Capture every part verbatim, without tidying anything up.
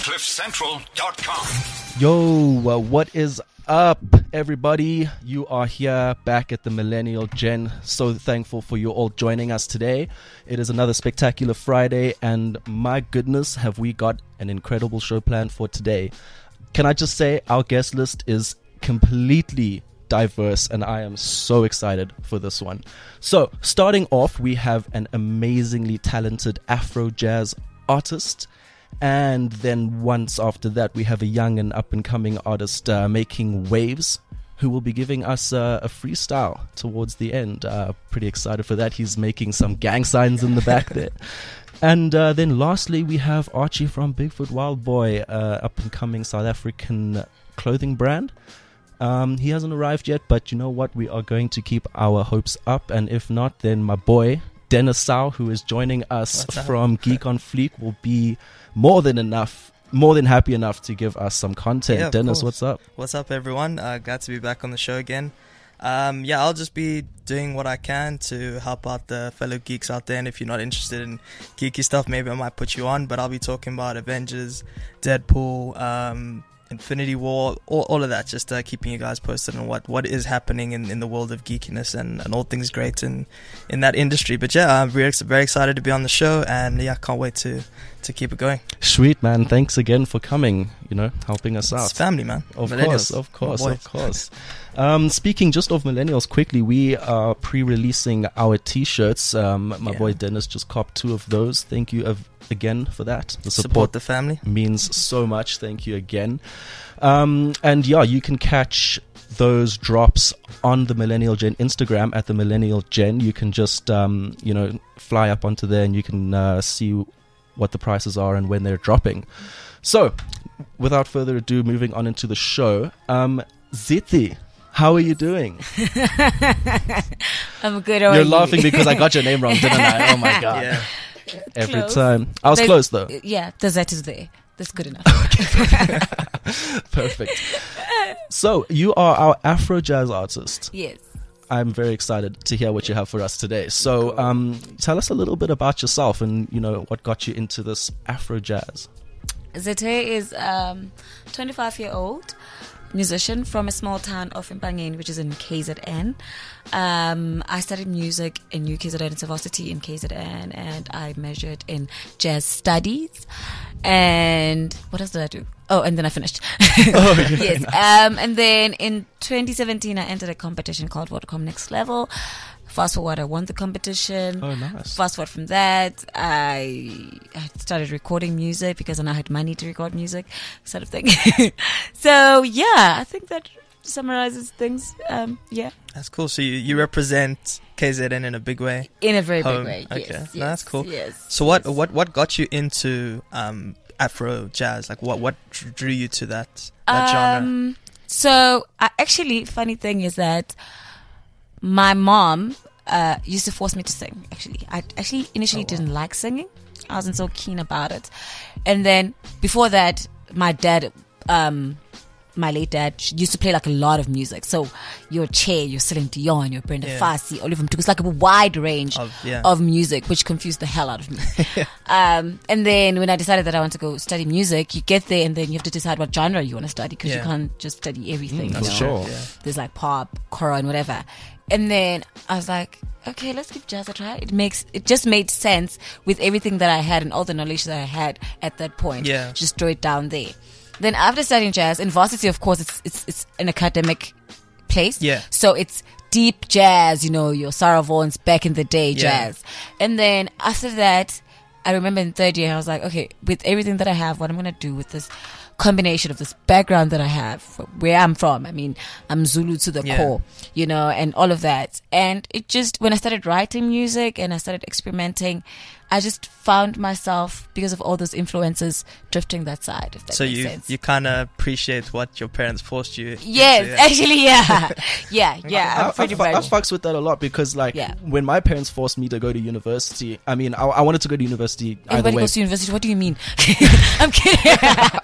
cliff central dot com. Yo, uh, what is up, everybody? You are here back at the Millennial Gen. So thankful for you all joining us today. It is another spectacular Friday, and my goodness, have we got an incredible show planned for today. Can I just say our guest list is completely diverse, and I am so excited for this one. So, starting off, we have an amazingly talented Afro jazz artist. And then once after that, we have a young and up-and-coming artist uh, making waves who will be giving us uh, a freestyle towards the end. Uh, pretty excited for that. He's making some gang signs in the back there. And uh, then lastly, we have Archie from Bigfoot Wild Boy, uh, up-and-coming South African clothing brand. Um, he hasn't arrived yet, but you know what? We are going to keep our hopes up. And if not, then my boy, Dennis Sau, who is joining us from Geek on Fleek, will be more than enough, more than happy enough to give us some content. Yeah, Dennis, course. what's up? What's up, everyone? Uh, glad to be back on the show again. Um, yeah, I'll just be doing what I can to help out the fellow geeks out there. And if you're not interested in geeky stuff, maybe I might put you on. But I'll be talking about Avengers, Deadpool, um, Infinity War, all, all of that, just uh, keeping you guys posted on what, what is happening in, in the world of geekiness and, and all things great in, in that industry. But yeah, I'm very, very excited to be on the show, and yeah, can't wait to, to keep it going. Sweet, man. Thanks again for coming, you know, helping us out. It's family, man. Of course, of course, of course. Um, speaking just of millennials quickly, we are pre-releasing our t-shirts. Um, my Yeah. boy Dennis just copped two of those. Thank you of, again for that. The Support, support the family. means so much. Thank you again. Um, and yeah, you can catch those drops on the Millennial Gen Instagram at the Millennial Gen. You can just, um, you know, fly up onto there and you can uh, see what the prices are and when they're dropping. So, without further ado, moving on into the show. Um, Ziti, how are you doing? I'm good. How are You're you? laughing because I got your name wrong, didn't I? Oh my god. Yeah. Every Close. time. I was There's- close though. Yeah, the Z is there. That's good enough. Perfect. So, you are our Afro jazz artist. Yes. I'm very excited to hear what you have for us today. So, um, tell us a little bit about yourself and, you know, what got you into this Afro jazz. Zete is um twenty-five year old musician from a small town of Mpangeni, which is in K Z N. Um, I studied music in U K Z N, it's a varsity in K Z N, and I majored in jazz studies. And what else did I do? Oh, and then I finished. Oh, yeah, yes. nice. Um, and then in twenty seventeen, I entered a competition called Vodacom Next Level. Fast forward, I won the competition. Oh, nice. Fast forward from that, I, I started recording music because then I had money to record music, sort of thing. So yeah, I think that summarizes things. Um, yeah, That's cool. So you, you represent K Z N in a big way. in a very Home. big way. Okay. Yes, No, yes, that's cool. Yes. So what yes. what what got you into um, Afro jazz? Like what what dr- drew you to that that genre? Um, so I actually, funny thing is that my mom uh, used to force me to sing. Actually, I actually initially Oh, wow. didn't like singing. I wasn't so keen about it. And then before that, my dad, um, my late dad, used to play like a lot of music. So your Che, your Celine Dion, your Brenda Yeah. Fassie, Oliver Mtukudzi, it's like a wide range Of- yeah. of music, which confused the hell out of me. um, and then when I decided that I want to go study music, you get there and then you have to decide what genre you want to study because Yeah. you can't just study everything. Mm, you for know? sure. Yeah. There's like pop, choral, and whatever. And then I was like, okay, let's give jazz a try. It makes it just made sense with everything that I had and all the knowledge that I had at that point. Yeah. Just throw it down there. Then after studying jazz in varsity, of course, it's it's it's an academic place. Yeah. So it's deep jazz, you know, your Sarah Vaughan's back in the day Yeah. jazz. And then after that, I remember in third year, I was like, okay, with everything that I have, what I'm going to do with this combination of this background that I have, where I'm from. I mean, I'm Zulu to the Yeah. core, you know, and all of that. And it just, when I started writing music and I started experimenting, I just found myself, because of all those influences, drifting that side, if that So makes you sense. you kind of appreciate what your parents forced you. Yes, into, yeah. actually, yeah. Yeah, yeah. I, I'm pretty I, I, I much. fucks with that a lot because, like, Yeah. when my parents forced me to go to university, I mean, I, I wanted to go to university either Everybody way. goes to university. What do you mean? I'm kidding.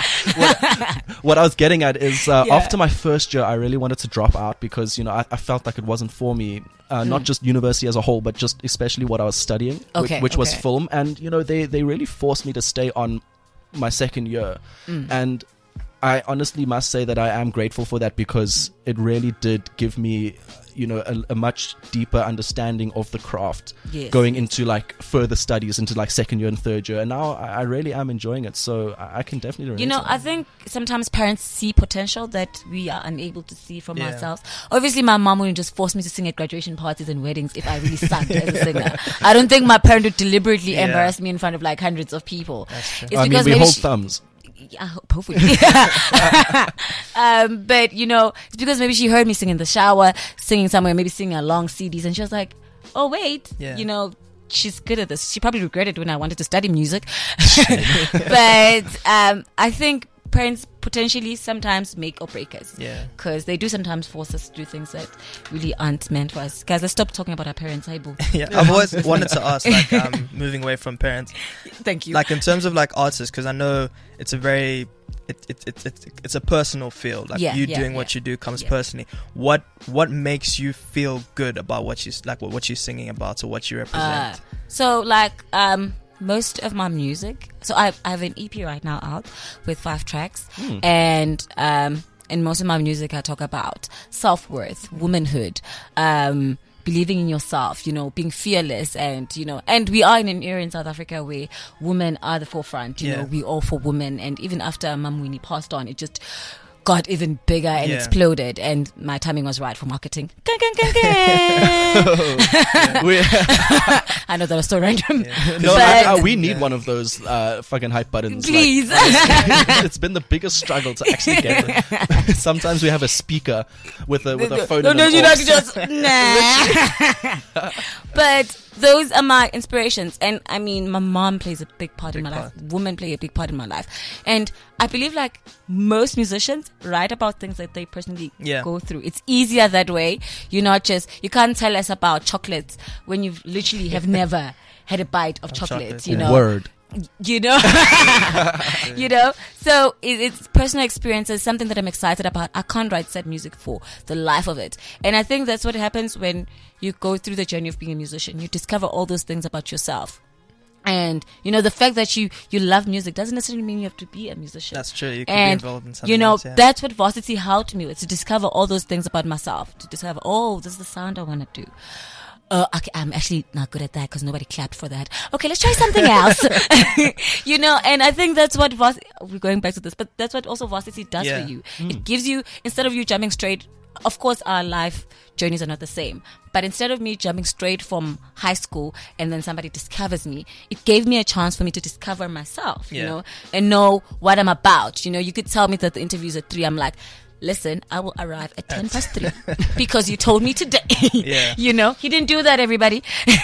What I was getting at is uh, Yeah. after my first year, I really wanted to drop out because, you know, I, I felt like it wasn't for me. Uh, Not just university as a whole, but just especially what I was studying, which, Okay, which was okay. film. And, you know, they, they really forced me to stay on my second year, and I honestly must say that I am grateful for that, because it really did give me, you know, a, a much deeper understanding of the craft, Yes. going into like further studies into like second year and third year, and now I, I really am enjoying it. So I, I can definitely relate You know, to I that. think sometimes parents see potential that we are unable to see from Yeah. ourselves. Obviously, my mom wouldn't just force me to sing at graduation parties and weddings if I really sucked as a singer. I don't think my parent would deliberately Yeah. embarrass me in front of like hundreds of people. That's true. It's I mean, because we maybe hold she- thumbs. I hope, hopefully. um, but you know, it's because maybe she heard me sing in the shower, singing somewhere, maybe singing along C Ds, and she was like, "Oh wait, Yeah. you know, she's good at this." She probably regretted when I wanted to study music. But um, I think parents potentially sometimes make or break us. Yeah. Because they do sometimes force us to do things that really aren't meant for us. Guys, let's stop talking about our parents. Hey, boo. Yeah, I've always wanted to ask, like, um, moving away from parents, Thank you. like in terms of like artists, because I know it's a very, it, it, it, it, it's a personal field. Like Yeah, you yeah, doing yeah. what you do comes Yeah. personally. What what makes you feel good about what you like, what, what you're singing about, or what you Uh, represent? so like um most of my music, so I, I have an E P right now out with five tracks, and um in most of my music I talk about self-worth, womanhood, um believing in yourself, you know, being fearless, and you know, and we are in an era in South Africa where women are the forefront, you Yeah. know, we all for women, and even after Mam Winnie passed on, it just got even bigger and Yeah. exploded, and my timing was right for marketing. Gang, gang, gang, gang. We, I know that was so random. no, But- I, I, we need one of those uh, fucking hype buttons. like, Please. it's been the biggest struggle to actually get them. Sometimes we have a speaker with a with a phone. No, and no, an you aux. not just nah. But those are my inspirations, and I mean, my mom plays a big part in Big my part. life. Women play a big part in my life, and I believe like most musicians write about things that they personally Yeah. go through. It's easier that way. You're not just you can't tell us about chocolates when you literally have never had a bite of chocolate. chocolate, You yeah. know, Word. you know you know so it, it's personal experiences, something that I'm excited about. I can't write sad music for the life of it, and I think that's what happens when you go through the journey of being a musician. You discover all those things about yourself, and you know the fact that you you love music doesn't necessarily mean you have to be a musician. That's true. You can And be involved in something you know else, yeah. that's what Varsity helped me with, to discover all those things about myself, to discover, oh, this is the sound I want to do. Uh, okay, I'm actually not good at that because nobody clapped for that. Okay, let's try something else. You know, and I think that's what Vas- we're going back to this, but that's what also Varsity does Yeah. for you. It gives you, instead of you jumping straight, of course our life journeys are not the same, but instead of me jumping straight from high school and then somebody discovers me, it gave me a chance for me to discover myself, you Yeah. know, and know what I'm about. You know, you could tell me that the interview's at three. I'm like, listen, I will arrive at ten past three because you told me today. Yeah. You know, he didn't do that, everybody.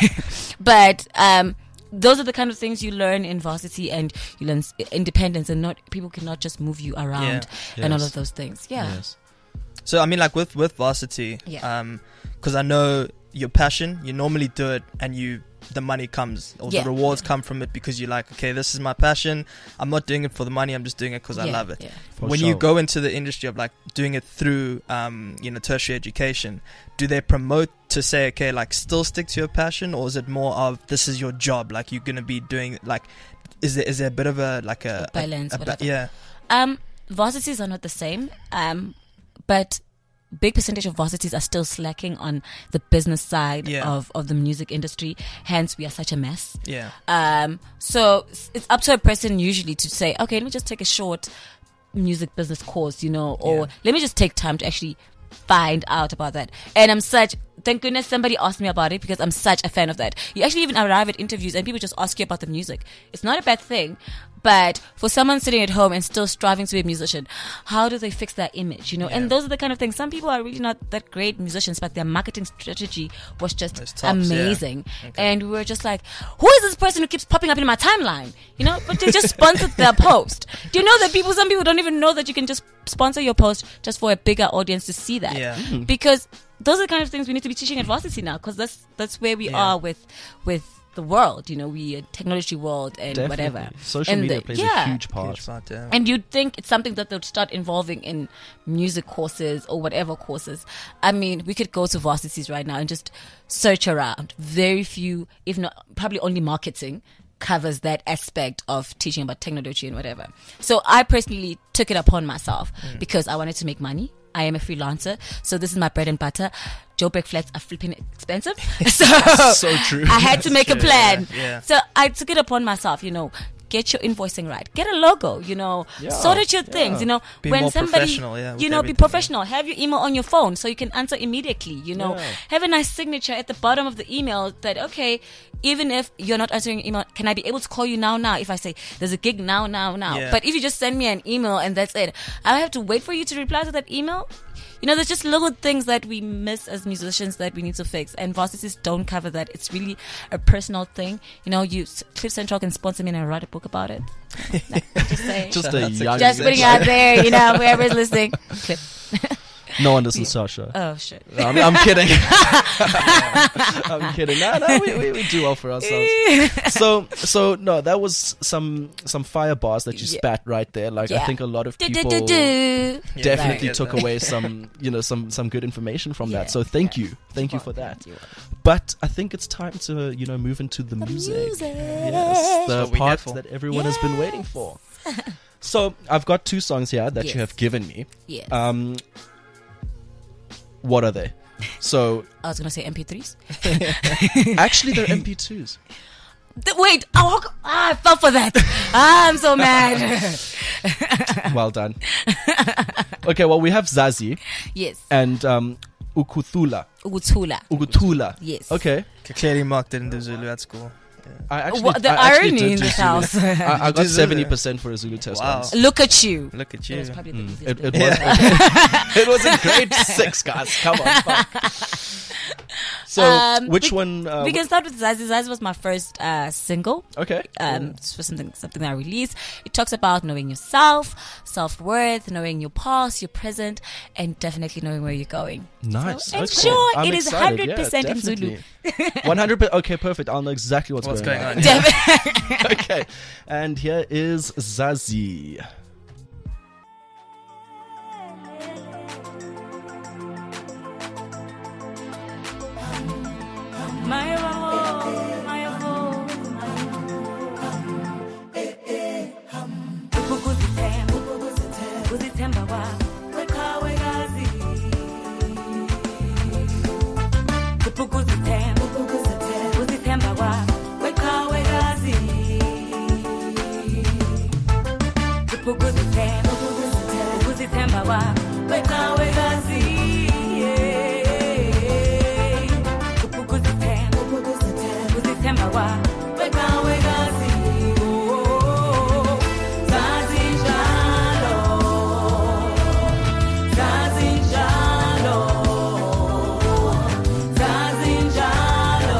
But um, those are the kind of things you learn in Varsity, and you learn s- independence, and not people cannot just move you around and all Yes. of those things. Yeah. Yes. So I mean, like with with Varsity, Yeah. um, because I know your passion, you normally do it, and you the money comes or Yeah. the rewards come from it because you're like, okay, this is my passion. I'm not doing it for the money. I'm just doing it because I Yeah, love it. yeah. For when you sure. go into the industry of like doing it through, um, you know, tertiary education, do they promote to say, okay, like still stick to your passion, or is it more of this is your job, like you're gonna be doing like, is there is there a bit of a like a, A balance, a, a, whatever. yeah, Um, varsities are not the same, um, but big percentage of varsities are still slacking on the business side Yeah. of, of the music industry. Hence, we are such a mess. yeah, Um, so s- it's up to a person usually to say, okay, let me just take a short music business course, you know, or Yeah. let me just take time to actually find out about that. And I'm such, thank goodness somebody asked me about it, because I'm such a fan of that. You actually even arrive at interviews and people just ask you about the music. It's not a bad thing. But for someone sitting at home and still striving to be a musician, how do they fix that image, you know? Yeah. And those are the kind of things. Some people are really not that great musicians, but their marketing strategy was just It's tops, yeah. amazing. Okay. And we were just like, who is this person who keeps popping up in my timeline? You know, but they just sponsored their post. Do you know that people, some people don't even know that you can just sponsor your post just for a bigger audience to see that? Yeah. Because those are the kind of things we need to be teaching at Varsity now, because that's, that's where we Yeah. are with, with the world, you know, we a technology world and Definitely. whatever. Social And media the- plays yeah. a huge part. Huge part, yeah. And you'd think it's something that they'll start involving in music courses or whatever courses. I mean, we could go to varsities right now and just search around. Very few, if not, probably only marketing covers that aspect of teaching about technology and whatever. So I personally took it upon myself mm. because I wanted to make money. I am a freelancer, so this is my bread and butter. Joburg flats are flipping expensive. So, so true. I had to make true, a plan. Yeah, yeah. So I took it upon myself, you know, get your invoicing right. Get a logo, you know, Yeah, sort out your yeah. things, you know. Be when more somebody, professional, yeah, with you know, be everything, professional. Have your email on your phone so you can answer immediately, you know. Yeah. Have a nice signature at the bottom of the email that, okay, even if you're not answering your email, can I be able to call you now, now? If I say there's a gig now, now, now. Yeah. But if you just send me an email and that's it, I have to wait for you to reply to that email. You know, there's just little things that we miss as musicians that we need to fix, and varsities don't cover that. It's really a personal thing. You know, you Cliff Central can sponsor me and I write a book about it. Just saying. Just Shout a out to young. Just putting it out there, you know, whoever's listening. Clip. No one listens, Sasha. Oh shit. No, I'm, I'm kidding. I'm kidding. No, no, we, we, we do well for ourselves. So, so no, that was some some fire bars that you Yeah. spat right there. Like I Yeah. think a lot of Do, people do, do, do. Yeah, definitely I get took that. away some, you know, some some good information from Yeah, that. So thank yeah. you, thank you for You're that. welcome. You're welcome. But I think it's time to, you know, move into the, music. music. Yes, the what we here part for. that everyone has been waiting for. So I've got two songs here that Yes. you have given me. Yes. Um, what are they? So I was gonna say M P threes. actually, they're M P twos. Th- Wait, oh, ah, I fell for that. Ah, I'm so mad. Well done. Okay, well we have Zazie Yes. and um, Ukuthula. Uguthula. Ukuthula. Yes. Okay. Clearly marked it in the Zulu at school. I actually, What, the I actually irony did in do this Zulu. house. I, I got Did Zulu? seventy percent for a Zulu test Wow. once. Look at you. Look at It you. was probably the Mm, easiest it, bit. it was. It was in grade six, guys. Come on. Fuck. So, Um, which we- one? Uh, we can start with Zazie. Zazie was my first uh, single. okay. Um, it's for something something that I released. It talks about knowing yourself, self worth, knowing your past, your present, and definitely knowing where you're going. Nice. So Okay. ensure I'm it is excited. one hundred percent Yeah, in Zulu. definitely. one hundred percent. Okay, perfect. I'll know exactly what's, What's going on? Definitely. Okay. And here is Zazie. My amor, my amor, ukukuzithemba, ukuzithemba kwakho, weqhawe kazi. Ukukuzithemba, ukuzithemba kwakho, weqhawe kazi. Ukukuzithemba, ukuzithemba kwakho, weqhawe kazi. Ukukuzithemba, ukuzithemba kwakho, weqhawe kazi. Oh, zazi njalo, zazi njalo, zazi njalo.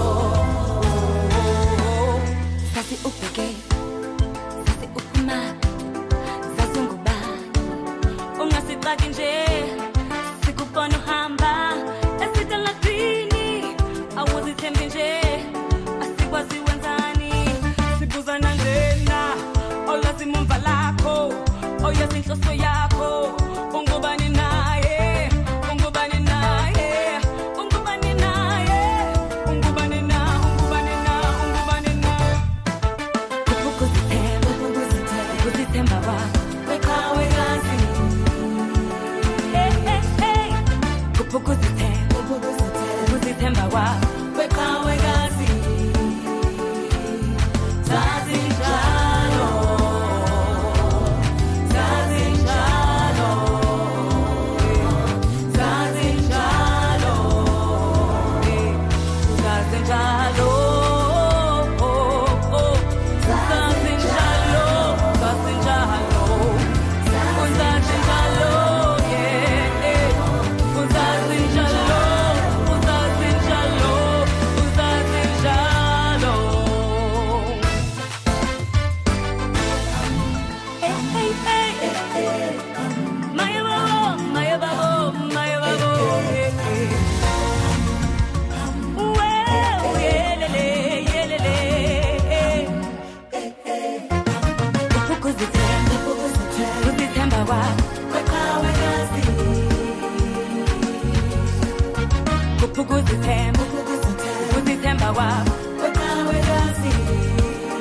Zazi ubheke, zazi uphuma, zazi ungubani. Ungasixaki nje, sikubona uhamba esitalatini. Awuzithembi nje, asikwazi wenzani. Sibuzana njena, olazi mumva lakho, oyazi inhloso yakho. Ungubani naye, ungubani naye, ungubani naye, ungubani na, ungubani na, ungubani na. Ukukuzithemba, ukuzithemba kwakho, weqhawe kazi. Hey, hey, hey. Ukukuzithemba, ukuzithemba kwakho, weqhawe kazi. Zazi njalo, zazi njalo, zazi njalo, eh, zazi njalo, oh, oh, zazi njalo, zazi njalo, uzazi njalo, yeah, eh, uzazi njalo, uzazi njalo, uzazi njalo. Hey, hey, hey. Maya babo, Maya babo, Maya babo, hey, hey. Well, yelele, yelele, hey. Ukuzithemba, ukuzithemba kwakho, weqhawe kazi. Ukuzithemba, ukuzithemba kwakho, weqhawe kazi.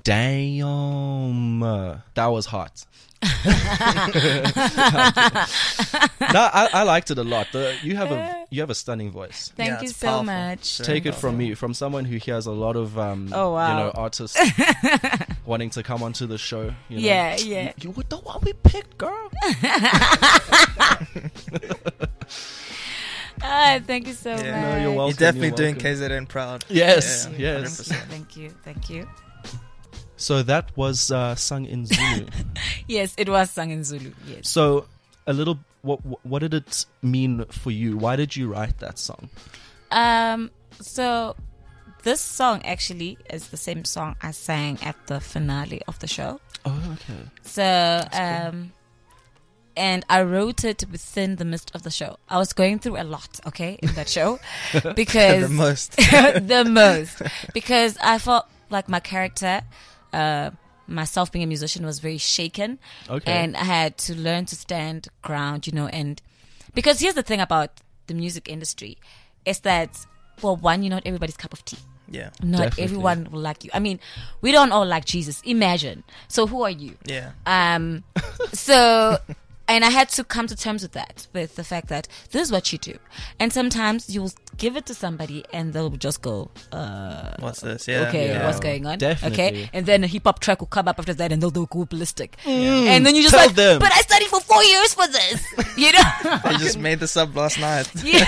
Damn, that was hot. No, I, I liked it a lot. The, you have a you have a stunning voice. Thank Yeah, you it's so powerful. much. Very Take it powerful. from me, from someone who hears a lot of um, Oh, wow. you know, artists wanting to come onto the show. You know. Yeah, yeah. You, you were the one we picked, girl. Ah, thank you so Yeah. much. No, you're welcome. You're definitely you're doing welcome. K Z N proud. Yes, Yeah, yes. one hundred percent. Thank you, thank you. So that was uh, sung in Zulu. Yes, it was sung in Zulu. Yes. So a little, what what did it mean for you? Why did you write that song? Um. So this song actually is the same song I sang at the finale of the show. Oh, okay. So um. And I wrote it within the midst of the show. I was going through a lot, okay, in that show, because The most. the most, because I felt like my character, uh, myself being a musician, was very shaken, Okay. and I had to learn to stand ground, you know. And because here's the thing about the music industry, is that, well, one, you're not everybody's cup of tea. Yeah. Not Definitely. everyone will like you. I mean, we don't all like Jesus. Imagine. So who are you? Yeah. Um, so, and I had to come to terms with that, with the fact that this is what you do. And sometimes you'll give it to somebody and they'll just go, uh, What's this? Yeah. okay, Yeah. what's going on? Definitely. Okay. And then a hip hop track will come up after that and they'll, they'll go ballistic. And then you just Tell like, them. but I studied for four years for this, you know? I just made this up last night. Yeah.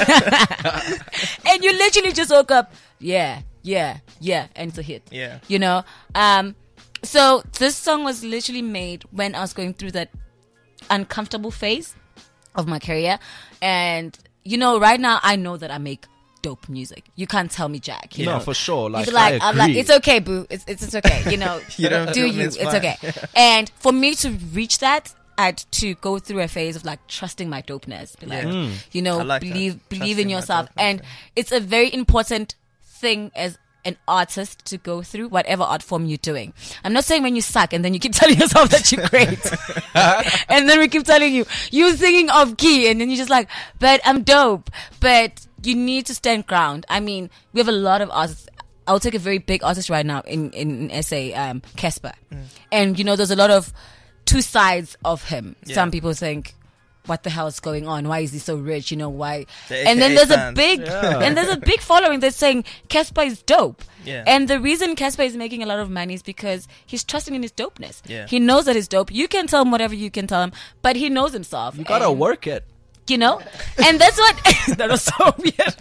And you literally just woke up, yeah, yeah, yeah, and it's a hit. Yeah. You know? Um, so this song was literally made when I was going through that uncomfortable phase of my career. And, you know, right now I know that I make dope music. You can't tell me jack. You No, know? for sure. Like, You'd be like, I I'm like, agree. it's okay, boo. It's it's, it's okay. You know, You don't do feel me, you? it's It's, fine. okay. And for me to reach that, I had to go through a phase of like trusting my dopeness. Be like, Yeah. you know, I like that. believe believe Trusting in my yourself. dopeness, And yeah. it's a very important thing as an artist to go through whatever art form you're doing. I'm not saying when you suck and then you keep telling yourself that you're great. And then we keep telling you, you're singing off key, and then you're just like, but I'm dope. But you need to stand ground. I mean, we have a lot of artists. I'll take a very big artist right now in, in, in S A, um, Casper. And, you know, there's a lot of two sides of him. Yeah. Some people think, what the hell is going on? Why is he so rich? You know, why? The And then A K A there's a fans. big, Yeah. and there's a big following that's saying Casper is dope. Yeah. And the reason Casper is making a lot of money is because he's trusting in his dopeness. Yeah. He knows that he's dope. You can tell him whatever you can tell him, but he knows himself. You gotta And, work it. you know? And that's what, that was so weird.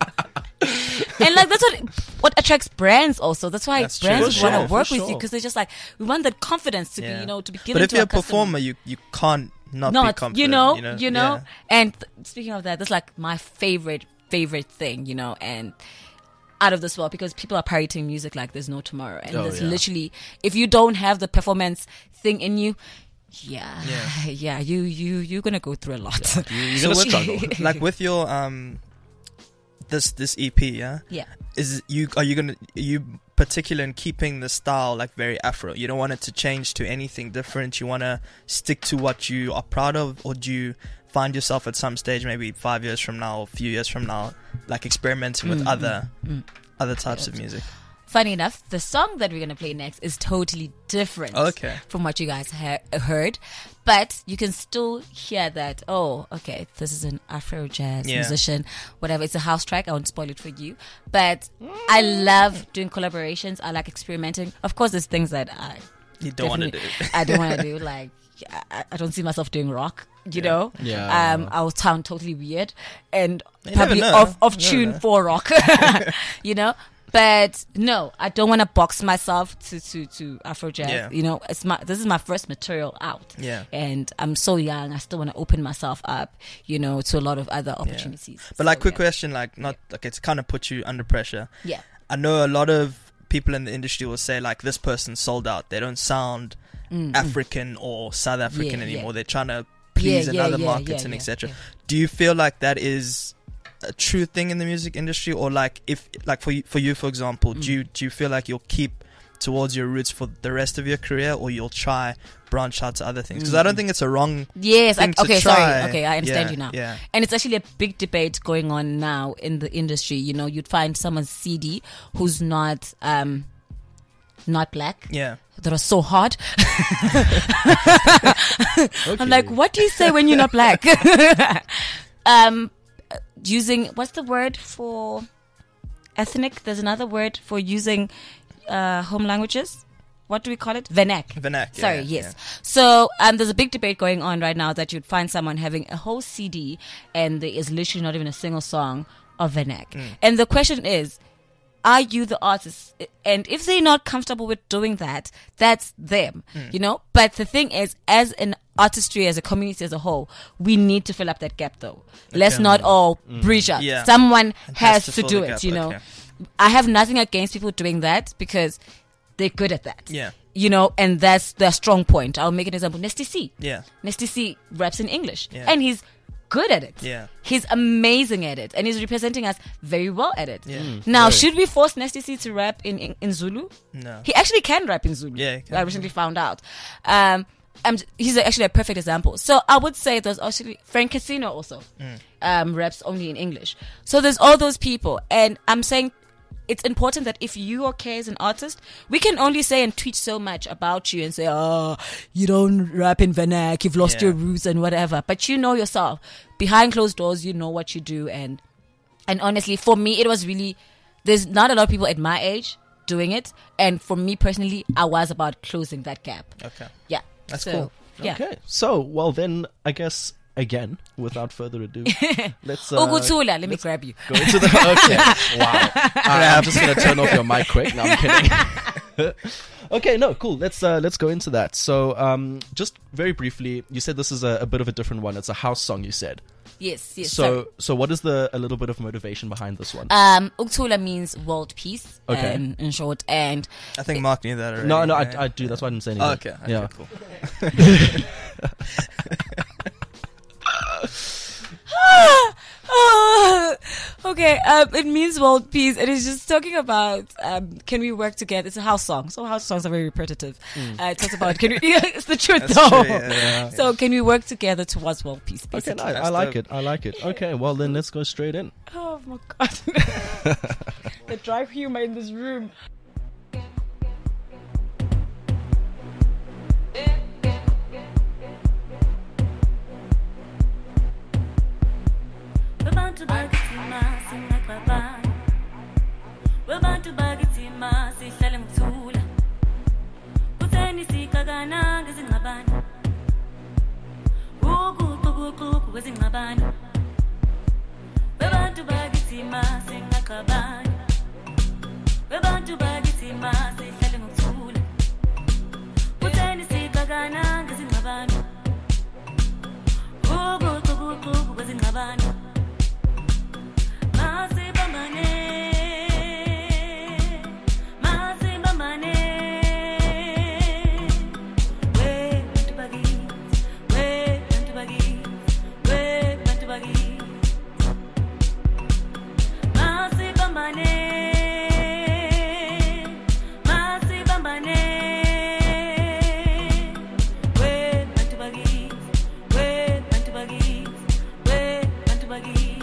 And like, that's what, what attracts brands also. That's why That's true. brands For want sure, to work for with you, sure. because they're just like, we want that confidence to Yeah. be, you know, to be given But if to you're our a customer. performer, you, you can't not, be Not, confident. you know, you know, you know? Yeah. And th- speaking of that, that's like my favorite, favorite thing, you know, and out of this world, because people are pirating music like there's no tomorrow. And Oh, there's yeah. literally, if you don't have the performance thing in you, yeah, Yeah. yeah, you, you, you're going to go through a lot. You, you're So gonna what- struggle. Like with your um, this this E P, yeah. Yeah. Is you are you gonna are you particular in keeping the style like very Afro? You don't want it to change to anything different. You want to stick to what you are proud of, or do you find yourself at some stage, maybe five years from now, or a few years from now, like experimenting with Mm, other mm. other types of music? Funny enough, the song that we're going to play next is totally different Okay. from what you guys ha- heard. But you can still hear that, oh, okay, this is an Afro jazz Yeah. musician, whatever. It's a house track. I won't spoil it for you. But I love doing collaborations. I like experimenting. Of course, there's things that I You don't want to do. definitely- I don't want to do. Like, I, I don't see myself doing rock, you Yeah. know? Yeah. Um, I will sound totally weird and You never probably know. off, off You never tune know. for rock, you know? But no, I don't want to box myself to, to, to Afro jazz. Yeah. You know, it's my this is my first material out. Yeah. And I'm so young. I still want to open myself up, you know, to a lot of other opportunities. But like, So, quick yeah. question, like, not okay, to kind of put you under pressure. Yeah. I know a lot of people in the industry will say like, this person sold out. They don't sound African or South African Mm, Yeah, anymore. yeah. They're trying to please Yeah, in yeah, other yeah, markets yeah, and yeah, et cetera. yeah. Do you feel like that is a true thing in the music industry, or like if like for you, for you for example, Mm. do you do you feel like you'll keep towards your roots for the rest of your career, or you'll try branch out to other things? Because I don't think it's a wrong Yes. I, thing to okay. try. Sorry. Okay. I understand Yeah, you now. Yeah. And it's actually a big debate going on now in the industry. You know, you'd find someone's C D who's not, um, not black. Yeah. That was so hard. Okay. I'm like, what do you say when you're not black? um, using, what's the word for ethnic? There's another word for using uh, home languages. What do we call it? Vernac. Vernac. Yeah, Sorry, yeah, yes. yeah. So um, there's a big debate going on right now that you'd find someone having a whole C D and there is literally not even a single song of Vernac. Mm. And the question is, are you the artist? And if they're not comfortable with doing that, that's them, Mm. you know? But the thing is, as an artistry, as a community as a whole, we need to fill up that gap though. Let's not all breach up. Yeah. Someone It has, has to to fill do the it, gap, you know? okay. I have nothing against people doing that because they're good at that. Yeah. You know, and that's their strong point. I'll make an example. Nesty C. Yeah. Nesty C raps in English. Yeah. And he's good at it. Yeah. He's amazing at it. And he's representing us very well at it. Yeah. Mm, now, right. should we force Nesty C to rap in, in, in Zulu? No. He actually can rap in Zulu. Yeah, he can. I recently found out. Um, um, he's actually a perfect example. So I would say there's actually Frank Casino also Mm. um, raps only in English. So there's all those people. And I'm saying it's important that if you are okay as an artist, we can only say and tweet so much about you and say, oh, you don't rap in Vernac, you've lost Yeah. your roots and whatever. But you know yourself. Behind closed doors, you know what you do. And and honestly, for me, it was really, there's not a lot of people at my age doing it. And for me personally, I was about closing that gap. Okay. Yeah. That's So, cool. Yeah. Okay. So, well, then, I guess, again, without further ado, let's. Uh, Uguthula, let me grab you. Go into the. Okay. Wow. I, I'm just gonna turn off your mic quick. No, I'm kidding. Okay, no, cool. Let's uh, let's go into that. So, um, just very briefly, you said this is a, a bit of a different one. It's a house song. You said. Yes, yes. So, sorry. so what is the a little bit of motivation behind this one? Um, Uguthula means world peace, Okay. um, in short. And I think Mark knew that already. no, no, right? I, I do. That's why I didn't say anything. Oh, okay. Okay. Yeah. Cool. Oh, okay, um, it means world peace. It is just talking about um, can we work together? It's a house song, so house songs are very repetitive. Uh, it talks about can we? Yeah, it's the truth, That's though. true, yeah, yeah. So can we work together towards world peace? Okay, Basically. no, I, That's I like dope. it. I like it. Okay, well then let's go straight in. Oh my god, the dry humor in this room. Webantu bakithi singaqabana Webantu bakithi sihlale ngokuthula Kutheni sikagana ngezingxabano Ukuququququ kwezingxabano Webantu bakithi singaqabana Webantu bakithi sihlale ngokuthula Kutheni sikagana ngezingxabano Ukuququququ kwezingxabano Masibambane, masibambane, we bantu bakithi, we bantu bakithi, we bantu bakithi. Masibambane, masibambane, we bantu bakithi, we bantu bakithi, we bantu bakithi.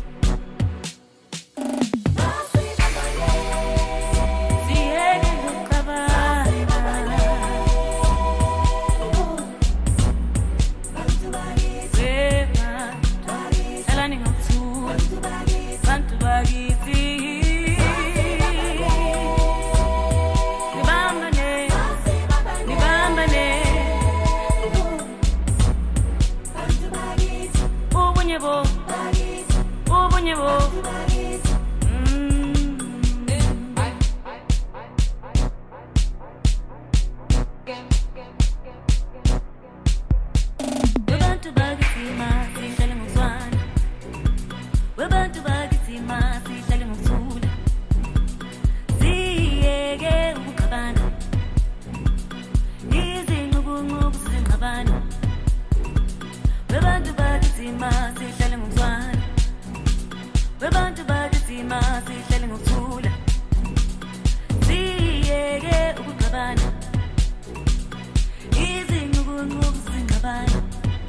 Webantu bakithi masihlale ngokuzwana Webantu bakithi masihlale ngokuthula Siyeke ukuxabana Izinqukunquku zingxabano Webantu bakithi masihlale ngokuzwana Webantu bakithi masihlale ngokuthula Siyeke ukuxabana Izinqukunquku zingxabano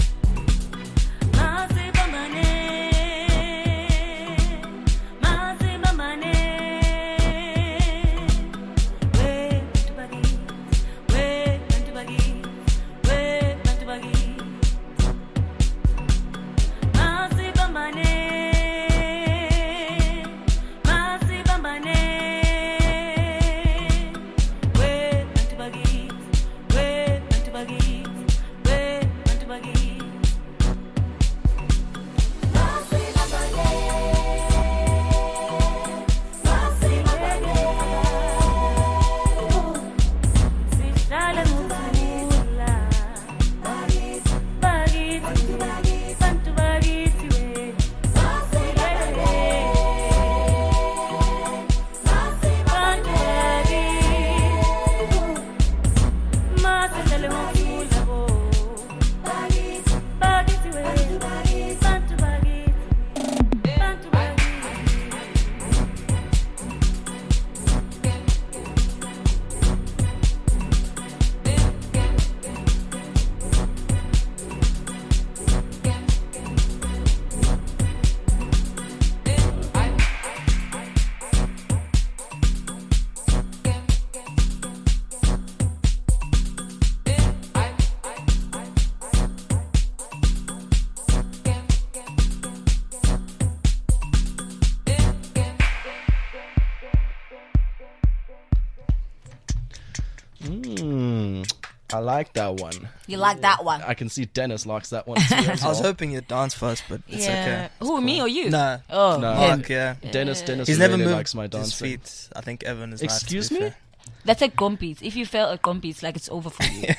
Masibambane, masibambane, we bantu bagithi, we bantu bagithi. Masina bagithi, masina bagithi. Sihlale ngokuthula, bagithi, bagithi, bantu bagithi we. Masina Mm, I like that one. You like that one? I can see Dennis likes that one too. As I was well. hoping you'd dance first, but it's yeah. okay. Who, me or you? No. Oh, No. him. Mark, yeah. Dennis, Dennis He's really never moved likes my his dancing. feet. I think Evan is Excuse nice, to me? be That's like gompies. If you fail at gompies, like it's over for you.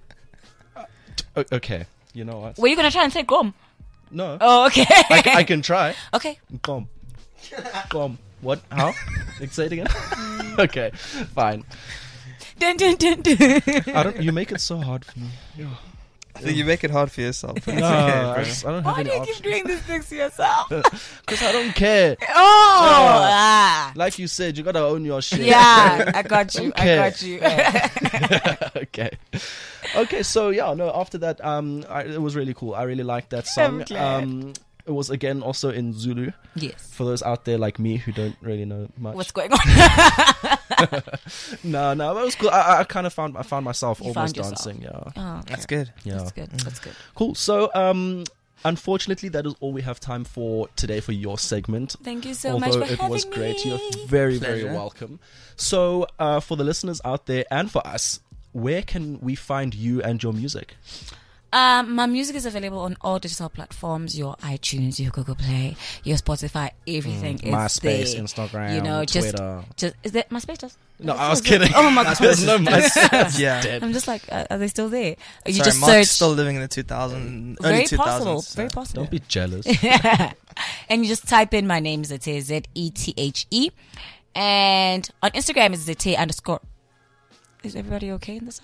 O- okay, you know what? Were you gonna try and say gom? No, Oh, okay. I, c- I can try. okay. Gom. Gom. What? How? Say it again. Okay, fine. Dun, dun, dun, dun. I don't. You make it so hard for me. Yo. I think you make it hard for yourself. but it's No, okay, I, bro. just, I don't have Why any do you keep options. doing these things to yourself? Because I don't care. Oh, Yeah. ah. Like you said, you gotta own your shit. Yeah, I got you. Okay. I got you. Okay. Okay. So yeah, no. After that, um, I, it was really cool. I really liked that song. I'm glad. Um, it was again also in Zulu. Yes. For those out there like me who don't really know much. What's going on? No, no, it was cool. I, I- I kind of found I found myself You almost found yourself. dancing. Yeah, Oh, okay. That's good. yeah. That's good. That's good. Cool. So, um, unfortunately, that is all we have time for today for your segment. Thank you so Although much for it having was great, me. you're very, very Pleasure. welcome. So, uh, for the listeners out there and for us, where can we find you and your music? Um, my music is available on all digital platforms: your iTunes, your Google Play, your Spotify. Everything is MySpace, there. Instagram, You know, just, Twitter. just is there MySpace? Just, No, is I was it- kidding. Oh my god! There's no MySpace. Yeah. Dead. I'm just like, uh, are they still there? You Sorry, just Mark's search. still living in the two thousands, very early two possible. thousands. Very so- possible. Don't be jealous. And you just type in my name, Zete, Z E T H E. And on Instagram is Zete underscore. Is everybody okay in this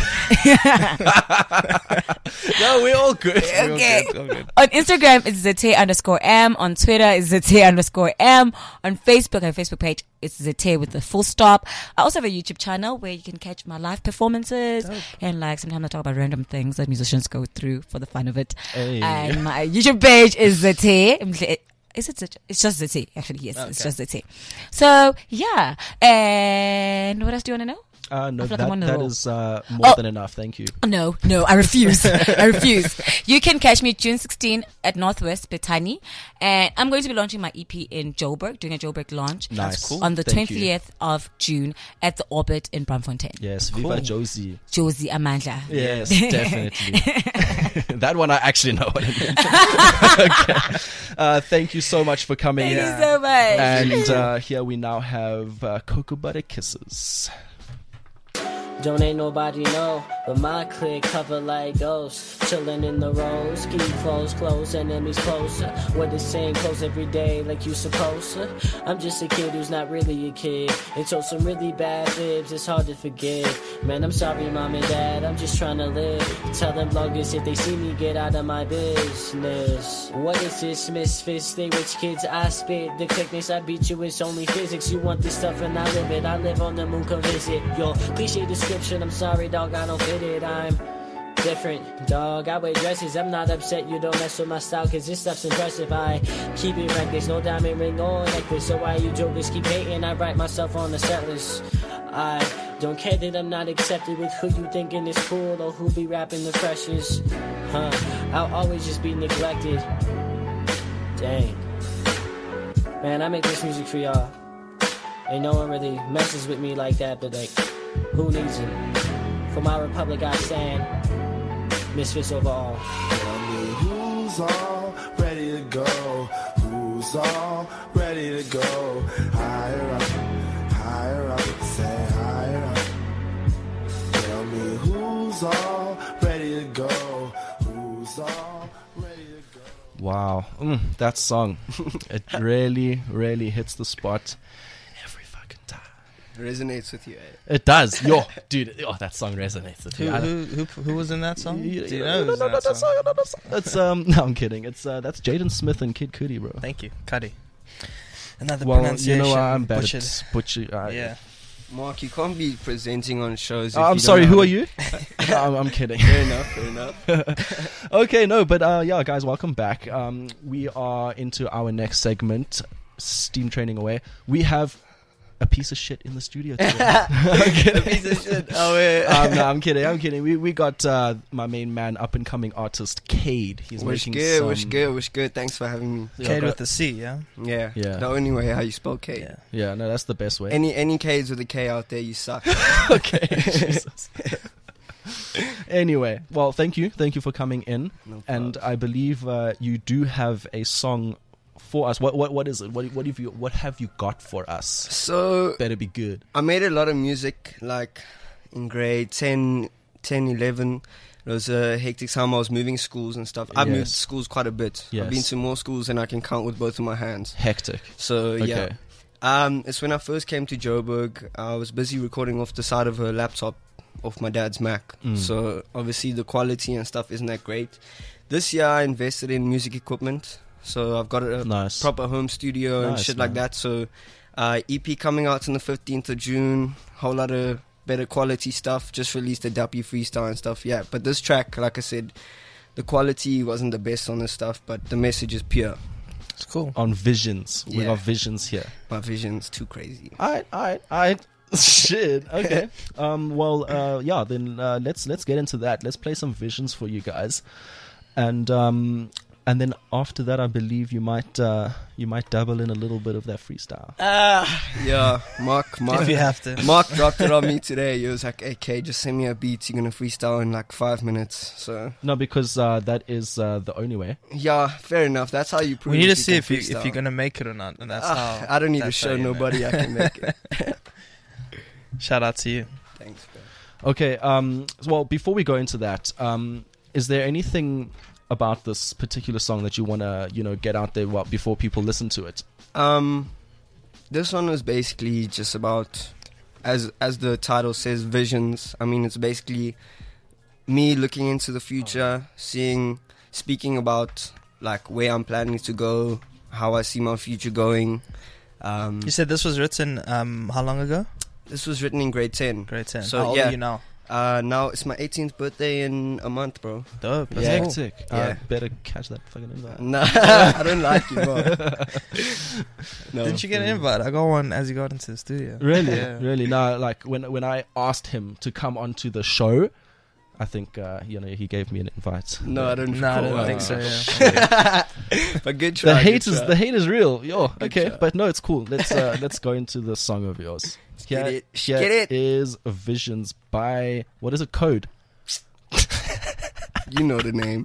house? No, we're all good. We're all Okay. good, all good. On Instagram, it's Zete underscore M. On Twitter, it's Zete underscore M. On Facebook, our Facebook page, it's Zete with the full stop. I also have a YouTube channel where you can catch my live performances. And like, sometimes I talk about random things that musicians go through for the fun of it. Hey. And my YouTube page is Zete. Is it Zete? It's just Zete, actually. Yes, it's Okay. just Zete. So, yeah. And what else do you want to know? Uh, no, I feel like that, I'm on the that roll. is uh, more Oh. than enough. Thank you. No, no, I refuse. I refuse. You can catch me June sixteenth at Northwest Betani. And I'm going to be launching my E P in Joburg, doing a Joburg launch. Nice. cool. On the Thank you. twentieth of June at the Orbit in Braamfontein. Yes, Viva Cool. Josie. Josie Amandla. Yes, definitely. That one I actually know what it means. Okay. Uh, thank you so much for coming Thank in. you so much. And uh, here we now have uh, Cocoa Butter Kisses. Don't ain't nobody know, but my clique cover like ghosts. Chillin' in the rows, keep foes close, enemies closer. What the same close every day like you supposed to. I'm just a kid who's not really a kid. And told some really bad fibs, it's hard to forget. Man, I'm sorry, mom and dad, I'm just trying to live. Tell them bloggers if they see me, get out of my business. What is this misfits? Stay rich kids, I spit. The quickness I beat you, it's only physics. You want this stuff and I live it. I live on the moon, come visit. Yo, cliche description, I'm sorry, dog, I don't fit it. I'm different, dog. I wear dresses, I'm not upset. You don't mess with my style, cause this stuff's impressive. I keep it reckless, no diamond ring or necklace. So why you jokers keep hating? I write myself on the set list. I don't care that I'm not accepted with who you thinking is cool or who be rapping the freshest. Huh, I'll always just be neglected. Dang. Man, I make this music for y'all. Ain't no one really messes with me like that, but like, who needs it? For my republic I stand. Misfits over all. Tell me who's all ready to go? Who's all ready to go? Higher up, higher up, say higher up. Tell me who's all ready to go? Who's all ready to go? Wow, mm, that song, it really, really hits the spot every fucking time. Resonates with you, eh? It does, yo, dude. Oh, that song resonates with me. Who, I don't- who, who, who was in that song? Yeah, Do you yeah, know? no, who's no, in no, that that song? song, no, no, song. It's um, no, I'm kidding. It's uh, that's Jaden Smith and Kid Cudi, bro. Thank you, Cuddy. Another Well, you pronunciation. know I'm bad butchered. at butcher. Uh, Yeah. Mark, you can't be presenting on shows. If Uh, I'm you sorry. don't Who know are how you? I'm, I'm kidding. Fair enough, fair enough. Okay, no, but uh, yeah, guys, welcome back. Um, we are into our next segment, Steam Training Away. We have a piece of shit in the studio today. A piece of shit. Oh, yeah. um, no, I'm kidding. I'm kidding. We we got uh, my main man, up and coming artist Cade. He's Wish making good, some. wish good, wish good. Thanks for having me. Yeah, Cade got- with the C, yeah? Yeah, Yeah. The only way how you spell K. Yeah. Yeah, no, that's the best way. Any any K's with a K out there, you suck. Okay. Jesus. Anyway, well, thank you, thank you for coming in, No and props. I believe uh, you do have a song for us. What what what is it? What what have you what have you got for us? So Better be good. I made a lot of music like in grade ten, ten, eleven. It was a hectic time. I was moving schools and stuff. I've moved Yes. schools quite a bit. Yes. I've been to more schools than I can count with both of my hands. Hectic. So yeah. Okay. Um, it's when I first came to Joburg. I was busy recording off the side of a laptop off my dad's Mac. Mm. So obviously the quality and stuff isn't that great. This year I invested in music equipment. So I've got a Nice. proper home studio and Nice, shit like man. that. So uh, E P coming out on the fifteenth of June. Whole lot of better quality stuff. Just released a Dappy freestyle and stuff. Yeah, but this track, like I said, the quality wasn't the best on this stuff, but the message is pure. It's cool. On Visions, we Yeah. got Visions here. My vision's too crazy. Alright, alright, alright. Shit. Okay. Um. Well. Uh. Yeah. Then uh, let's let's get into that. Let's play some Visions for you guys, and um. And then after that, I believe you might uh, you might dabble in a little bit of that freestyle. Yeah, Mark, Mark, If you have to. Mark dropped it on me today. He was like, "Hey, K, just send me a beat. You're gonna freestyle in like five minutes." So No, because uh, that is uh, the only way. yeah, fair enough. That's how you prove. We need to if see can if you if freestyle. you're gonna make it or not, and that's Ah, how. I don't need to that's show how you know. nobody I can make it. Shout out to you. Thanks, bro. Okay. Um. Well, before we go into that, um, is there anything about this particular song that you want to you know get out there well, before people listen to it? Um, this one was basically just about, as as the title says, visions. I mean, it's basically me looking into the future, seeing, speaking about like where I'm planning to go, how I see my future going. Um, You said this was written um how long ago? this was written in grade ten. Grade ten. So, how old yeah. are you now? Uh, now it's my eighteenth birthday in a month, bro. Dope. That's Yeah. cool. Hectic. Yeah. Uh, better catch that fucking invite. Nah, I don't like you, bro. No, Didn't you get an for real. invite? I got one as you got into the studio. Really, Yeah. really. No, like when when I asked him to come onto the show, I think uh, you know he gave me an invite. No, I don't. No, I recall. don't Oh, think so. uh, Yeah. But good try. The good hate is try. the hate is real. Yo, Good okay, try. but no, it's cool. Let's uh, let's go into the song of yours. Get Here- it. here Get it. is Visions by what is it? Code. You know the name.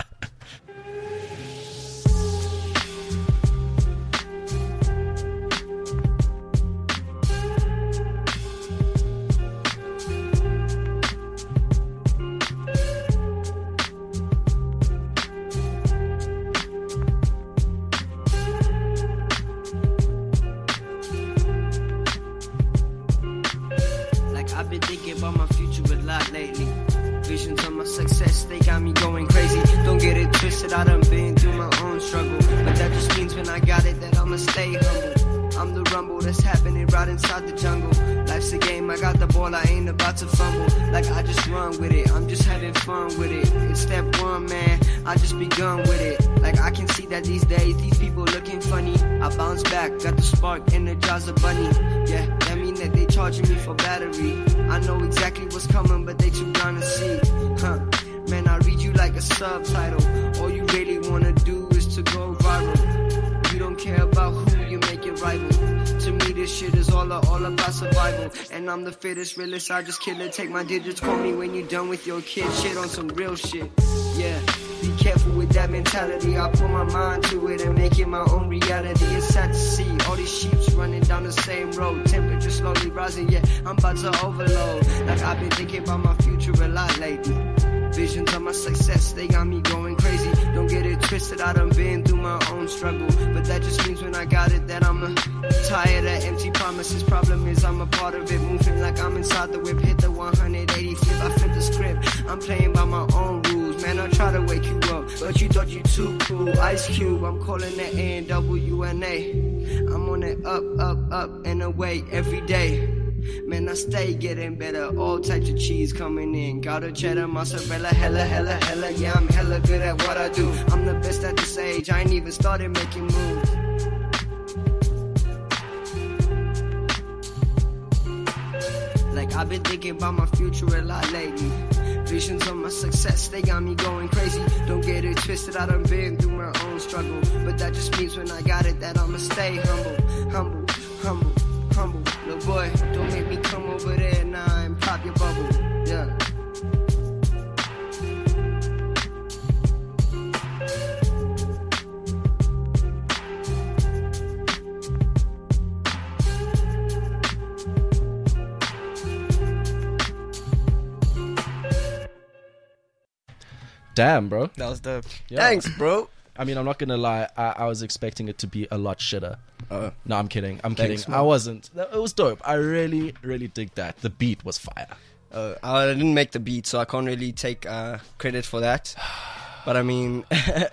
Like I've been thinking about my future a lot lately. Visions of my success, they got me going crazy. Don't get it twisted, I done been through my own struggle. But that just means when I got it that I'ma stay humble. I'm the rumble that's happening right inside the jungle. Life's a game, I got the ball, I ain't about to fumble. Like I just run with it, I'm just having fun with it. It's step one, man, I just begun with it. Like I can see that these days, these people looking funny. I bounce back, got the spark, energize a bunny. Yeah, that mean that they charging me for battery. I know exactly what's coming, but they too blind to see. Huh, man, I read you like a subtitle. All you really wanna do is to go viral. You don't care about who you make it rival. To me, this shit is all, all about survival. And I'm the fittest, realest, I just kill it. Take my digits, call me when you done with your kid. Shit on some real shit, yeah. Be careful with that mentality. I put my mind to it and make it my own reality. It's sad to see all these sheeps running down the same road. Temperature slowly rising, yeah, I'm about to overload. Like I've been thinking about my future a lot lately. Visions of my success, they got me going crazy. Don't get it twisted, I done been through my own struggle. But that just means when I got it that I'm a tired of empty promises. Problem is I'm a part of it, moving like I'm inside the whip. Hit the one eighty flip, I flip the script. I'm playing by my own rules, man, I try to wake you up, but you thought you too cool. Ice Cube, I'm calling that A N W N A. I'm on it up, up, up and away every day. Man, I stay getting better, all types of cheese coming in. Got a cheddar, mozzarella, hella, hella, hella. Yeah, I'm hella good at what I do. I'm the best at this age, I ain't even started making moves. Like I've been thinking about my future a lot lately. Visions of my success, they got me going crazy. Don't get it twisted, I done been through my own struggle. But that just means when I got it that I'ma stay humble, humble, humble. Humble, little boy, don't make me come over there now and pop your bubble, yeah. Damn, bro. That was dope. Yeah. Thanks, bro. I mean, I'm not gonna lie. I, I was expecting it to be a lot shitter. Uh, No, I'm kidding. I'm Thanks, kidding. man. I wasn't. It was dope. I really, really dig that. The beat was fire. uh, I didn't make the beat, so I can't really take uh, credit for that. But I mean,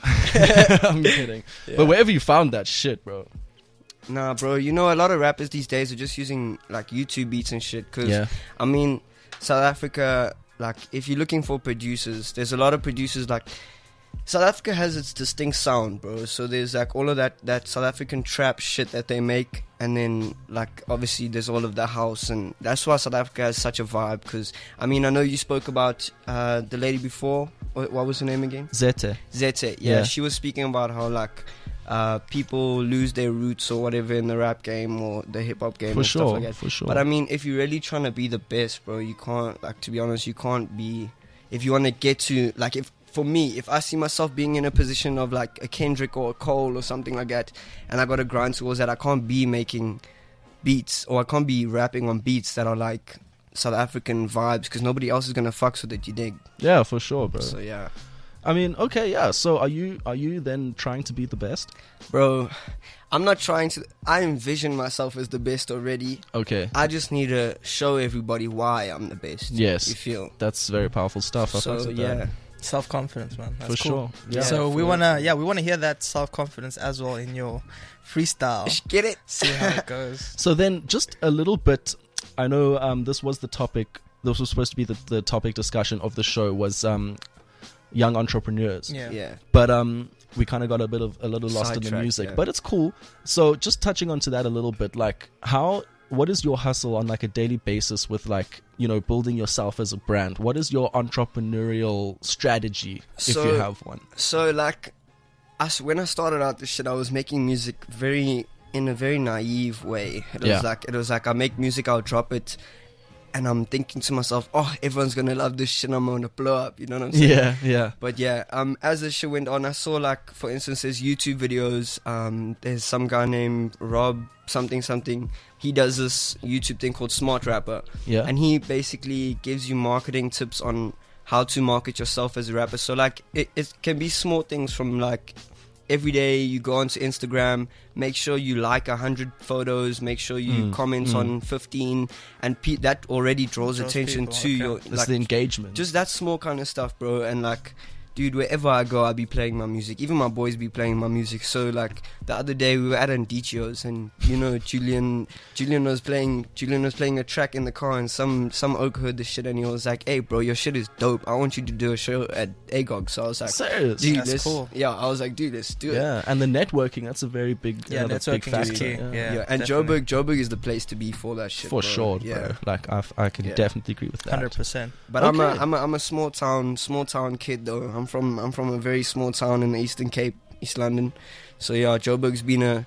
I'm kidding. But wherever you found that shit, bro. nah, bro. You know, a lot of rappers these days are just using like YouTube beats and shit. Cause Yeah. I mean, South Africa, like if you're looking for producers, there's a lot of producers like. South Africa has its distinct sound, bro. So there's like all of that, that South African trap shit that they make. And then like obviously there's all of the house. And that's why South Africa has such a vibe. Because I mean, I know you spoke about uh, the lady before. What, what was her name again? Zete. Zete. Yeah, Yeah. she was speaking about how like uh, people lose their roots or whatever in the rap game or the hip hop game For and sure. stuff like that. For sure. But I mean, if you're really trying to be the best, bro, you can't, like, to be honest, you can't be, if you want to get to, like, if, for me, if I see myself being in a position of, like, a Kendrick or a Cole or something like that, and I got to grind towards that, I can't be making beats, or I can't be rapping on beats that are, like, South African vibes, because nobody else is going to fucks with it, you dig? Yeah, for sure, bro. So, yeah. I mean, okay, yeah. So are you are you then trying to be the best? Bro, I'm not trying to, I envision myself as the best already. Okay. I just need to show everybody why I'm the best. Yes. You feel? That's very powerful stuff. I fucks So, with yeah. that. Self-confidence, man. That's For cool. sure. Yeah. So we for wanna, yeah, we wanna hear that self-confidence as well in your freestyle. Get it? See how it goes. So then, just a little bit. I know um, this was the topic. This was supposed to be the, the topic discussion of the show. Was um, young entrepreneurs. Yeah. Yeah. But um, we kind of got a bit of a little lost in the Sidetracked, music. yeah. But it's cool. So just touching onto that a little bit, like how. What is your hustle on like a daily basis with like, you know, building yourself as a brand? What is your entrepreneurial strategy if you So- have one? So, like, us when I started out this shit, I was making music very, in a very naive way. It was Yeah. like, it was like I make music, I'll drop it, and I'm thinking to myself, oh, everyone's gonna love this shit, I'm gonna blow up, you know what I'm saying? Yeah, yeah. But yeah, um, as the shit went on, I saw like, for instance, there's YouTube videos. Um, there's some guy named Rob something something. He does this YouTube thing called Smart Rapper, Yeah. and he basically gives you marketing tips on how to market yourself as a rapper. So like, it, it can be small things from like, every day you go onto Instagram, make sure you like a hundred photos, make sure you Mm, comment mm. on fifteen, and pe- that already draws, Draws attention people, to okay. your It's like, the engagement. just that small kind of stuff, bro. And like, dude, wherever I go, I'll be playing my music. Even my boys be playing my music. So like, the other day we were at Andicio's, and you know, Julian, Julian was playing, Julian was playing a track in the car, and some some oak heard the shit, and he was like, "Hey, bro, your shit is dope. I want you to do a show at A G O G." So I was like, Serious. "Dude, That's let's, cool. yeah." I was like, "Dude, let's do it." Yeah, and the networking, that's a very big, Yeah, another big networking is factor. key. Yeah. Yeah. Yeah, and definitely. Joburg, Joburg is the place to be for that shit. For bro. sure, yeah. bro. Like, I, I can Yeah. definitely agree with that. Hundred percent. But I'm a Okay. I'm a I'm a small town small town kid though. I'm from I'm from a very small town in the Eastern Cape, East London. So yeah, Joburg's been a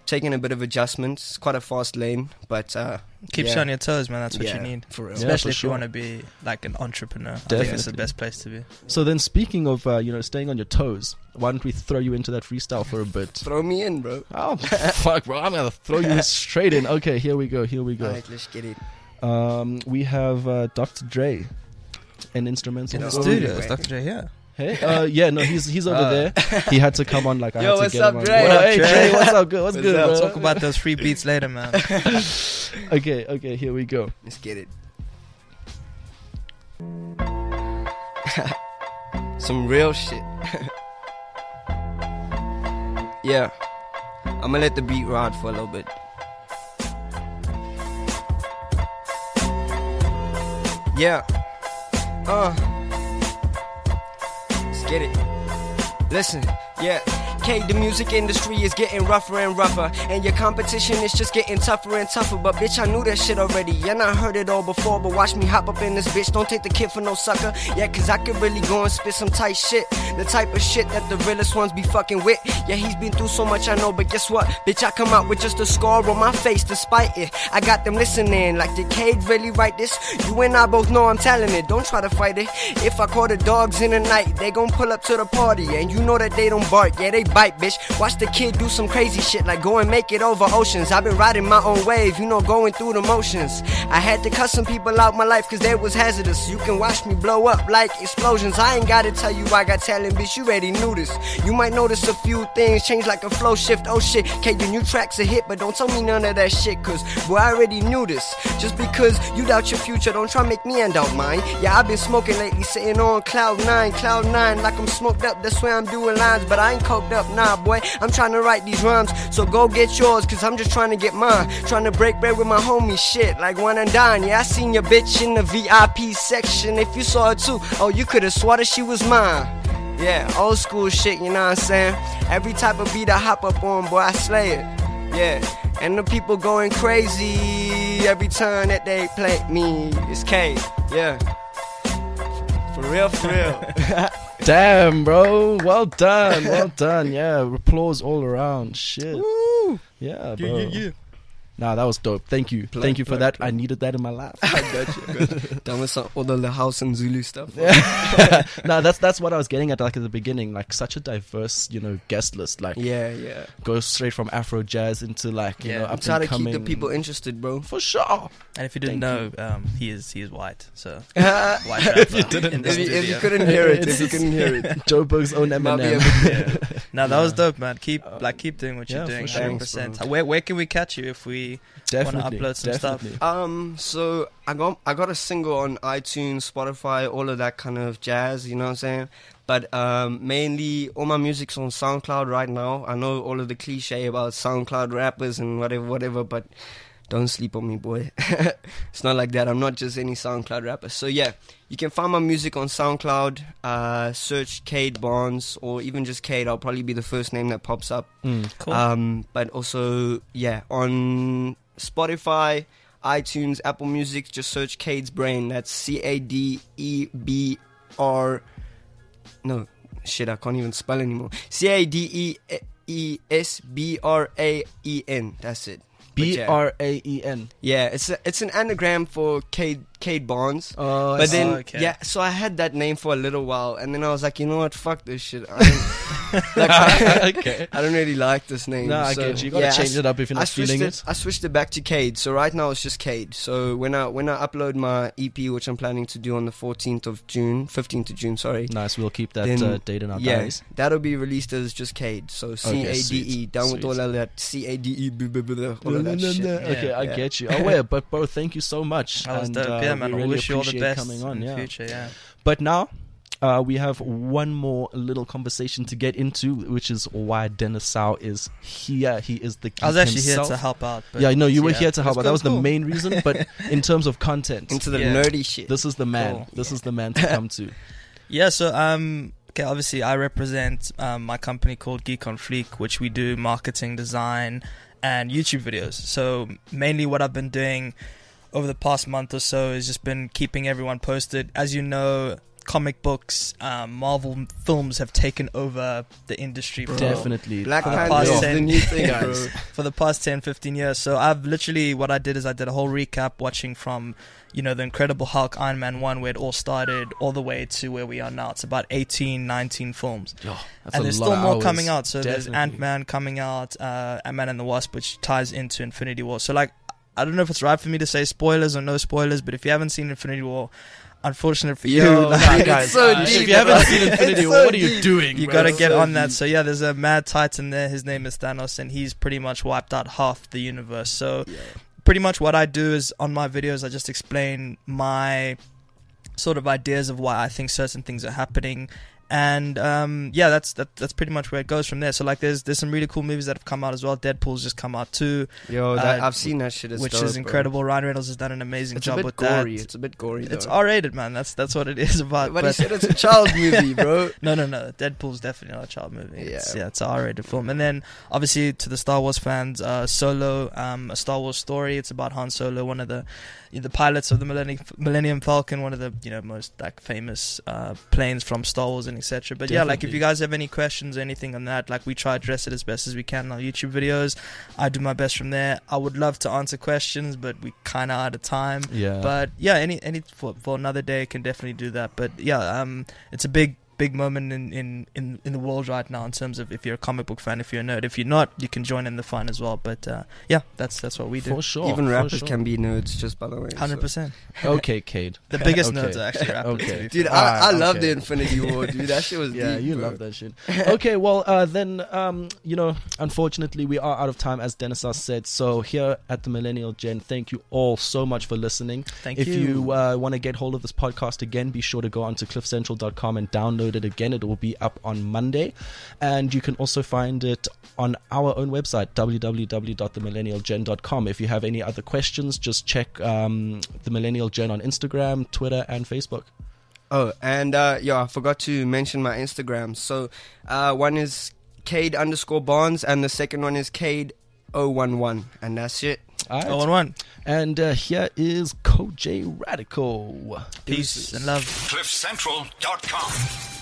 taking a bit of adjustments. It's quite a fast lane, but uh, Keeps yeah. you on your toes, man. That's what Yeah, you need. for real. Yeah, Especially for if sure. you want to be like an entrepreneur. I think it's the Definitely. best place to be. So then, speaking of uh, you know staying on your toes, why don't we throw you into that freestyle for a bit? Throw me in, bro. Oh fuck, bro! I'm gonna throw you straight in. Okay, here we go. Here we go. Alright, let's get it. Um, we have uh, Doctor Dre, an instrumental. In the Oh, studio, yeah. it's Doctor Dre here. Hey, uh, yeah, no, he's he's over Uh. there. He had to come on. Like I Yo, had to what's get up, him on. Dre? What What up, hey, Dre? Dre, what's up? Good. What's, What's good, up? bro? Talk about those free beats later, man. Okay, okay, here we go. Let's get it. Some real shit. Yeah. I'm gonna let the beat ride for a little bit. Yeah. Uh. Let's get it. Listen, yeah. K, the music industry is getting rougher and rougher, and your competition is just getting tougher and tougher. But bitch, I knew that shit already, and I heard it all before. But watch me hop up in this bitch, don't take the kid for no sucker. Yeah, cause I could really go and spit some tight shit, the type of shit that the realest ones be fucking with. Yeah, he's been through so much, I know, but guess what? Bitch, I come out with just a scar on my face despite it. I got them listening, like did Cade really write this? You and I both know I'm talented, don't try to fight it. If I call the dogs in the night, they gon' pull up to the party, and you know that they don't bark, yeah, they bite, bitch. Watch the kid do some crazy shit, like go and make it over oceans. I've been riding my own wave, you know, going through the motions. I had to cut some people out my life, cause they was hazardous. You can watch me blow up like explosions. I ain't gotta tell you I got talent, bitch, you already knew this. You might notice a few things change like a flow shift, oh shit. K, your new track's a hit, but don't tell me none of that shit, cause boy, I already knew this. Just because you doubt your future, don't try make me end out mine. Yeah, I've been smoking lately, sitting on cloud nine, cloud nine, like I'm smoked up, that's why I'm doing lines, but I ain't coked up, nah boy, I'm trying to write these rhymes, so go get yours, cause I'm just trying to get mine, trying to break bread with my homies, shit, like one and dine. Yeah, I seen your bitch in the V I P section, if you saw her too, oh, you could've swore that she was mine. Yeah, old school shit, you know what I'm saying? Every type of beat I hop up on, boy, I slay it. Yeah, and the people going crazy every time that they play me. It's K, yeah. For real, for real. Damn, bro. Well done. Well done. Yeah, applause all around. Shit. Woo! Yeah, bro. Yeah, yeah, yeah. Nah, that was dope. Thank you. Plug, Thank you for plug, that. plug. I needed that in my life. I got you, I got you. Done with some, all the house and Zulu stuff. No, that's that's what I was getting at, like at the beginning. Like such a diverse, you know, guest list. Like Yeah, yeah. goes straight from Afro jazz into like you Yeah. know I'm up Try and to keep the coming. people interested, bro. For sure. And if you didn't Thank know, um, he is he is white. So if, white rapper you didn't in the you, if you studio. couldn't hear it, if It's you just- couldn't hear it. Joe Bug's own Might be a Eminem. bit- No, that was Nah. dope, man. Keep Uh, like keep doing what yeah, you're for doing. sure. Hundred percent. Where where can we catch you if we Definitely. upload some stuff? definitely. Um, so I got I got a single on iTunes, Spotify, all of that kind of jazz, you know what I'm saying? But um, mainly all my music's on SoundCloud right now. I know all of the cliche about SoundCloud rappers and whatever, whatever, but don't sleep on me, boy. It's not like that. I'm not just any SoundCloud rapper. So yeah, you can find my music on SoundCloud. Uh, search Cade Barnes or even just Cade. I'll probably be the first name that pops up. Mm. Cool. Um, but also, yeah, on Spotify, iTunes, Apple Music, just search Cade's Brain. That's C A D E B R. No, shit, I can't even spell anymore. C A D E E S B R A E N. That's it. But B yeah. R A E N. Yeah, it's a, it's an anagram for Cade Cade Barnes. Oh, But then, Oh, okay. yeah, so I had that name for a little while, and then I was like, you know what, fuck this shit. I don't, like, okay. I don't really like this name. No, I so, get you. You gotta yeah, I change s- it up if you're I not switched feeling it, it. I switched it back to Cade. So right now it's just Cade. So when I when I upload my E P, which I'm planning to do on the fourteenth of June, fifteenth of June, sorry. Nice. We'll keep that Then, uh, date in our yeah, diaries. that'll be released as just Cade. So C A D E, sweet, down with sweet. all of that C A D E, blah, blah, blah, blah, all of that shit. Okay, I Yeah. get you. Oh, yeah, but bro, thank you so much. That was and, dope. uh, Yeah, we man. I really wish you all the appreciate best coming on. in Yeah. the future. Yeah. But now, uh, we have one more little conversation to get into, which is why Dennis Sau is here. He is the geek I was actually himself. here to help out. But Yeah, I know you were yeah. here to help Let's out. go, That was the cool. main reason. But in terms of content, Into the Yeah. nerdy shit. this is the man. Cool. This is the man to come to. Yeah, so um, okay, obviously I represent um, my company called Geek on Fleek, which we do marketing, design, and YouTube videos. So mainly what I've been doing over the past month or so has just been keeping everyone posted. As you know, comic books, um, Marvel films have taken over the industry. Bro. Definitely. Black For the Panther past is ten the new thing, bro. guys. For the past ten, fifteen years. So I've literally, what I did is I did a whole recap watching from, you know, the Incredible Hulk, Iron Man one, where it all started, all the way to where we are now. It's about eighteen, nineteen films. Oh, that's And a there's lot still of more hours. coming out. So there's Definitely. Ant-Man coming out, uh, Ant-Man and the Wasp, which ties into Infinity War. So, like, I don't know if it's right for me to say spoilers or no spoilers, but if you haven't seen Infinity War, unfortunate for you, Yo, like, it's guys, so uh, deep, if you haven't bro. seen Infinity It's War, so what are you deep. doing? you bro? gotta get so on that. deep. So yeah, there's a mad titan there. His name is Thanos, and he's pretty much wiped out half the universe. So pretty much what I do is on my videos, I just explain my sort of ideas of why I think certain things are happening. And um, yeah, that's that, that's pretty much where it goes from there. So like, there's there's some really cool movies that have come out as well. Deadpool's just come out too, Yo, that, Uh, I've seen that shit. It's which dope, is bro. incredible. Ryan Reynolds has done an amazing It's a job bit with gory. that. It's a bit gory. It's though. R-rated, man. That's that's what it is about. But, he said it's a child movie, bro. No, no, no. Deadpool's definitely not a child movie. It's, Yeah. yeah, it's an R-rated film. And then, obviously, to the Star Wars fans, uh, Solo, um, a Star Wars story. It's about Han Solo, one of the the pilots of the Millennium, Millennium Falcon, one of the you know most like famous uh, planes from Star Wars and et cetera. But yeah, like if Definitely. you guys have any questions or anything on that, like we try to address it as best as we can on our YouTube videos. I do my best from there. I would love to answer questions, but we kind of out of time. Yeah. But yeah, any any for, for another day can definitely do that. But yeah, um, it's a big big moment in, in, in, in the world right now in terms of if you're a comic book fan, if you're a nerd. If you're not, you can join in the fun as well. But uh, yeah, that's that's what we do. For sure. Even for rappers sure. can be nerds, just by the way. so- Hundred percent. Okay, Cade. The biggest Okay. nerds are actually rappers. Okay. to be Dude, fair. I, I Alright, love okay. the Infinity War, dude. That shit was Yeah, deep, you bro. love that shit. Okay, well, uh, then, um, you know, unfortunately, we are out of time, as Dennis has said. So here at the Millennial Gen, thank you all so much for listening. Thank if you. you uh, want to get hold of this podcast again, be sure to go onto cliff central dot com and download it again. It will be up on Monday. And you can also find it on our own website, w w w dot the millennial gen dot com. If you have any other questions, just check um, The Millennial Gen on Instagram, Twitter, and Facebook. Oh, and uh, yeah, I forgot to mention my Instagram. So uh, one is Cade underscore Barnes, and the second one is Cade zero one one, and that's it. All right. Oh, one one. And uh, here is Koj Radical. Peace and love. cliff central dot com.